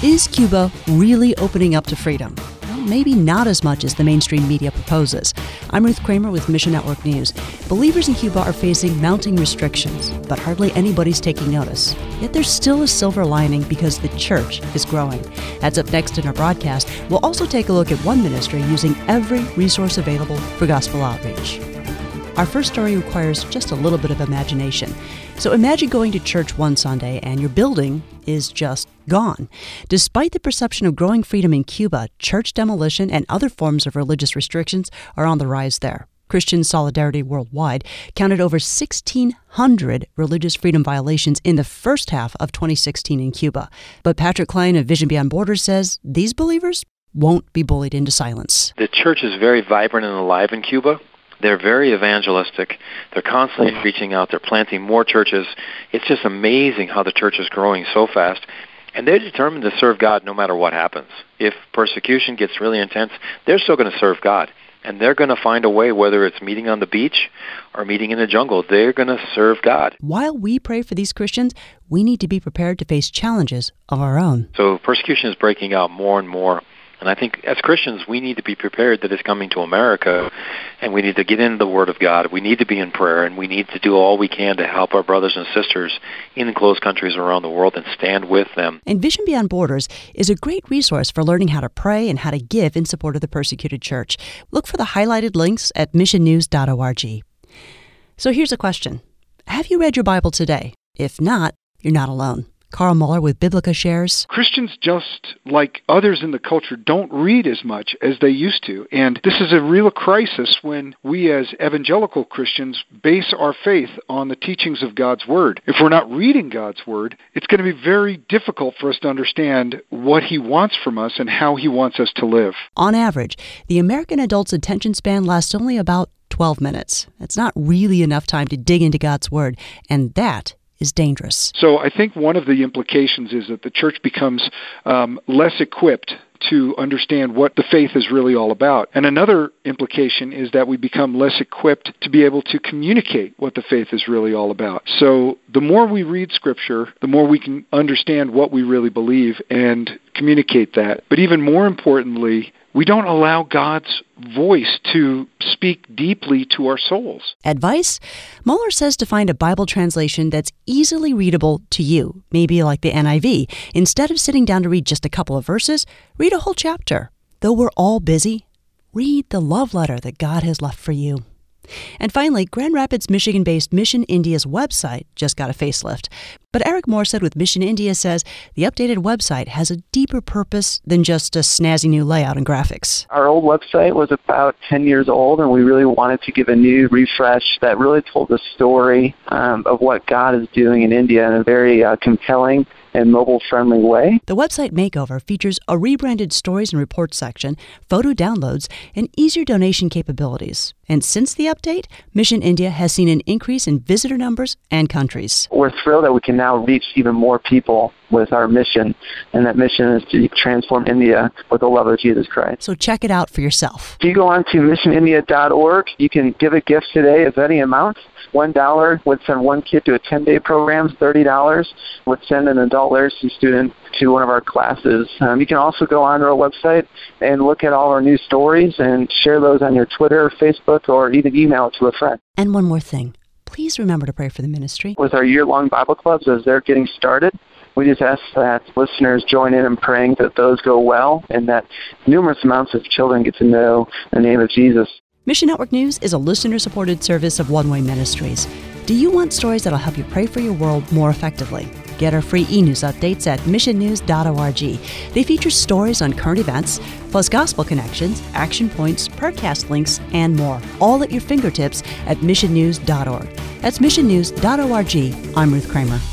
Is Cuba really opening up to freedom? Well, maybe not as much as the mainstream media proposes. I'm Ruth Kramer with Mission Network News. Believers in Cuba are facing mounting restrictions, but hardly anybody's taking notice. Yet there's still a silver lining because the church is growing. That's up next in our broadcast. We'll also take a look at one ministry using every resource available for gospel outreach. Our first story requires just a little bit of imagination. So imagine going to church one Sunday and your building is just gone. Despite the perception of growing freedom in Cuba, church demolition and other forms of religious restrictions are on the rise there. Christian Solidarity Worldwide counted over 1,600 religious freedom violations in the first half of 2016 in Cuba. But Patrick Klein of Vision Beyond Borders says these believers won't be bullied into silence. The church is very vibrant and alive in Cuba. They're very evangelistic. They're constantly reaching out. They're planting more churches. It's just amazing how the church is growing so fast. And they're determined to serve God no matter what happens. If persecution gets really intense, they're still going to serve God. And they're going to find a way, whether it's meeting on the beach or meeting in the jungle, they're going to serve God. While we pray for these Christians, we need to be prepared to face challenges of our own. So persecution is breaking out more and more. And I think as Christians, we need to be prepared that it's coming to America, and we need to get into the Word of God. We need to be in prayer, and we need to do all we can to help our brothers and sisters in enclosed countries around the world and stand with them. And Vision Beyond Borders is a great resource for learning how to pray and how to give in support of the persecuted church. Look for the highlighted links at missionnews.org. So here's a question. Have you read your Bible today? If not, you're not alone. Carl Muller with Biblica shares, Christians, just like others in the culture, don't read as much as they used to. And this is a real crisis when we as evangelical Christians base our faith on the teachings of God's Word. If we're not reading God's Word, it's going to be very difficult for us to understand what He wants from us and how He wants us to live. On average, the American adult's attention span lasts only about 12 minutes. It's not really enough time to dig into God's Word, and that is dangerous. So I think one of the implications is that the church becomes less equipped to understand what the faith is really all about. And another implication is that we become less equipped to be able to communicate what the faith is really all about. So the more we read Scripture, the more we can understand what we really believe and communicate that. But even more importantly, we don't allow God's voice to speak deeply to our souls. Advice? Muller says to find a Bible translation that's easily readable to you, maybe like the NIV. Instead of sitting down to read just a couple of verses, read a whole chapter. Though we're all busy, read the love letter that God has left for you. And finally, Grand Rapids, Michigan-based Mission India's website just got a facelift. But Eric Morstead with Mission India says the updated website has a deeper purpose than just a snazzy new layout and graphics. Our old website was about 10 years old, and we really wanted to give a new refresh that really told the story of what God is doing in India in a very compelling and mobile-friendly way. The website makeover features a rebranded stories and reports section, photo downloads, and easier donation capabilities. And since the update, Mission India has seen an increase in visitor numbers and countries. We're thrilled that we can now reach even more people with our mission, and that mission is to transform India with the love of Jesus Christ. So check it out for yourself. If you go on to missionindia.org, you can give a gift today of any amount. $1 would send one kid to a 10-day program. $30 would send an adult literacy student to one of our classes. You can also go on to our website and look at all our new stories and share those on your Twitter, Facebook, or even email it to a friend. And one more thing. Please remember to pray for the ministry. With our year-long Bible clubs, as they're getting started, we just ask that listeners join in praying that those go well and that numerous amounts of children get to know the name of Jesus. Mission Network News is a listener-supported service of One Way Ministries. Do you want stories that'll help you pray for your world more effectively? Get our free e-news updates at missionnews.org. They feature stories on current events, plus gospel connections, action points, podcast links, and more, all at your fingertips at missionnews.org. That's missionnews.org. I'm Ruth Kramer.